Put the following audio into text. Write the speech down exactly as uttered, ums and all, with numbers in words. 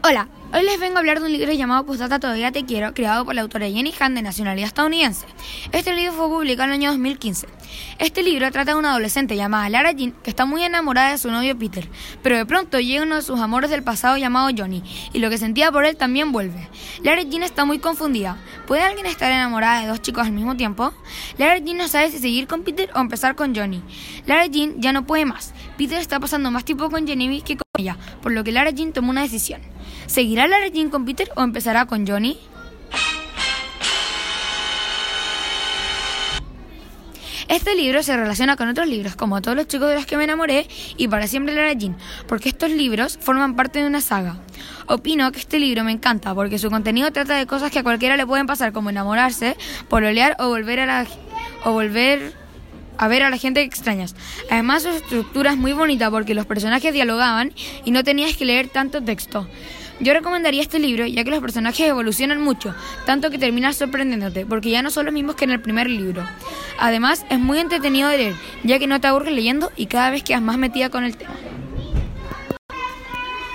Hola, hoy les vengo a hablar de un libro llamado Postdata Todavía Te Quiero, creado por la autora Jenny Han, de nacionalidad estadounidense. Este libro fue publicado en el año dos mil quince. Este libro trata de una adolescente llamada Lara Jean que está muy enamorada de su novio Peter, pero de pronto llega uno de sus amores del pasado llamado Johnny, y lo que sentía por él también vuelve. Lara Jean está muy confundida. ¿Puede alguien estar enamorada de dos chicos al mismo tiempo? Lara Jean no sabe si seguir con Peter o empezar con Johnny. Lara Jean ya no puede más. Peter está pasando más tiempo con Jenny que con ella, por lo que Lara Jean toma una decisión. ¿Seguirá Lara Jean con Peter o empezará con Johnny? Este libro se relaciona con otros libros, como Todos los chicos de los que me enamoré y Para siempre Lara Jean, porque estos libros forman parte de una saga. Opino que este libro me encanta porque su contenido trata de cosas que a cualquiera le pueden pasar, como enamorarse, pololear o volver a la o volver a ver a la gente que extrañas. Además, su estructura es muy bonita porque los personajes dialogaban y no tenías que leer tanto texto. Yo recomendaría este libro ya que los personajes evolucionan mucho, tanto que terminas sorprendiéndote, porque ya no son los mismos que en el primer libro. Además, es muy entretenido de leer, ya que no te aburres leyendo y cada vez quedas más metida con el tema.